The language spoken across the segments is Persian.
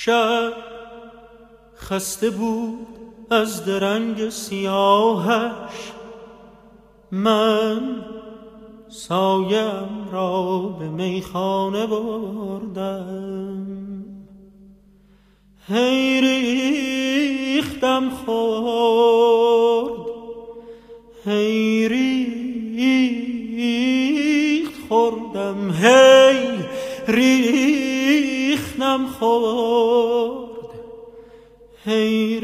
شب خسته بود از درنگ سیاهش، من سایم را به میخانه بردم. هی ریختم خورد، هی ریخت خوردم، هی ریختم خورد، هی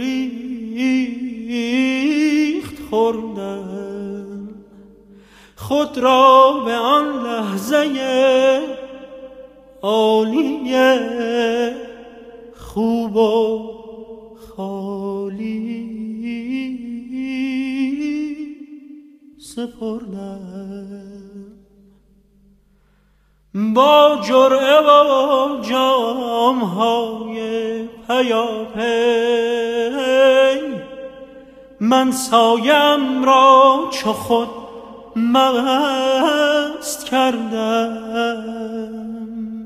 ریخت خوردم. خود را به آن لحظه عالیه خوب و خالی سپردم. با جرعه و جام‌های پیاپی من سایم را چو خود مست کردم.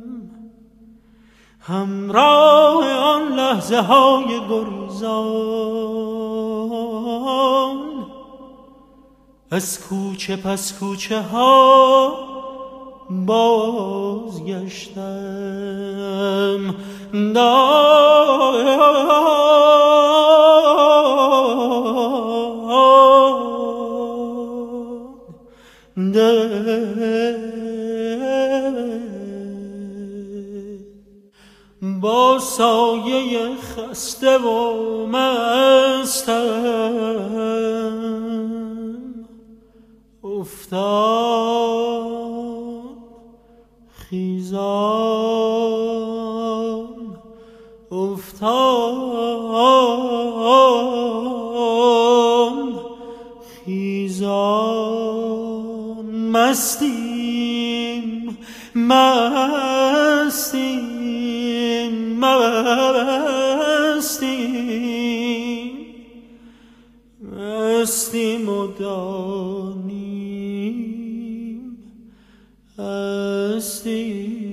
همراه آن لحظه های گریزان از کوچه پس کوچه ها بازگشتم. با سایه خسته و مستم افتاد خیزان، افتاد خیزان. مستیم مستیم مستیم مستیم و دانیم هستیم.